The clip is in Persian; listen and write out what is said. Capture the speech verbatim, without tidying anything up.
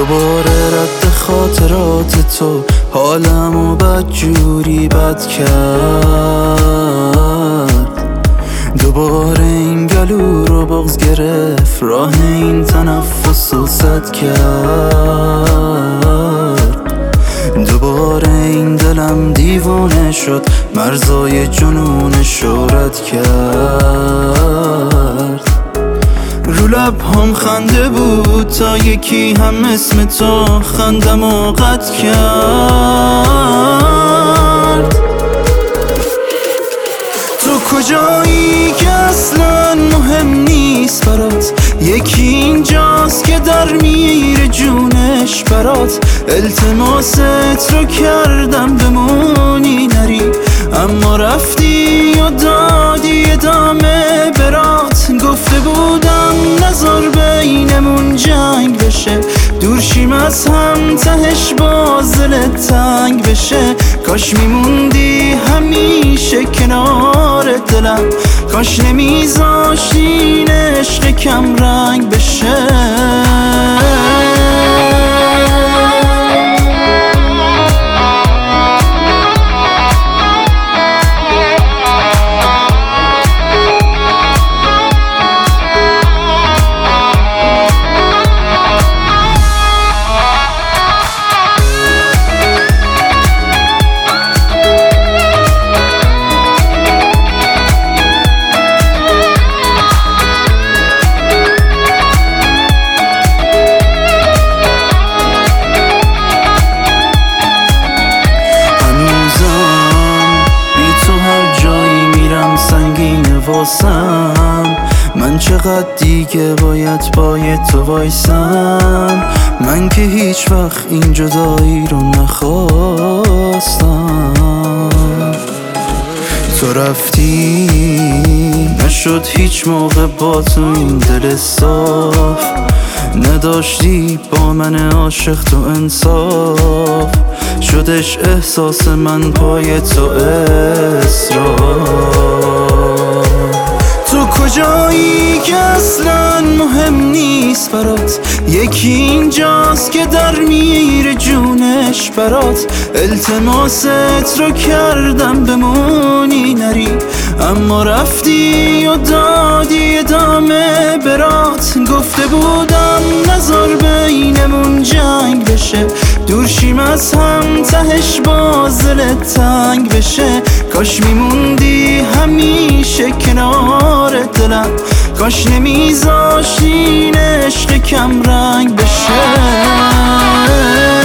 دوباره رد خاطرات تو حالمو بدجوری بد کرد. دوباره این گلو رو بغض گرفت، راه این تنفس رو سد کرد. دوباره این دلم دیوانه شد، مرزای جنونش رو رد کرد. رو لب هم خنده بود تا یکی هم اسم تو خندم و قطع کرد. تو کجایی که اصلا مهم نیست برات، یکی اینجاست که در میره جونش برات. التماست رو کردم بمونی نری، اما رفتی و دادی ادامه برات. گفته بودم نذار بینمون جنگ بشه، دور شیم از هم تهش باز دلت تنگ بشه. کاش میموندی همیشه کنار دلم، کاش نمیذاشتی این عشق کم رنگ بشه. من چقدر دیگه باید باید تو وایسم، من که هیچ وقت این جدایی رو نخواستم. تو رفتی نشد هیچ موقع با تو این دل صاف، نداشتی با من عاشق تو انصاف. شدش احساس من پای تو اسراف. تو کجایی که اصلا مهم نیست برات، یکی اینجاست که در میره جونش برات. التماست رو کردم بمونی نری، اما رفتی و دادی ادامه برات. گفته بودم نذار بینمون جنگ بشه، دور شیم از هم تهش باز دلت تنگ بشه. کاش میموندی همیشه کنار دلم، کاش نمیذاشتی این عشق کم رنگ بشه.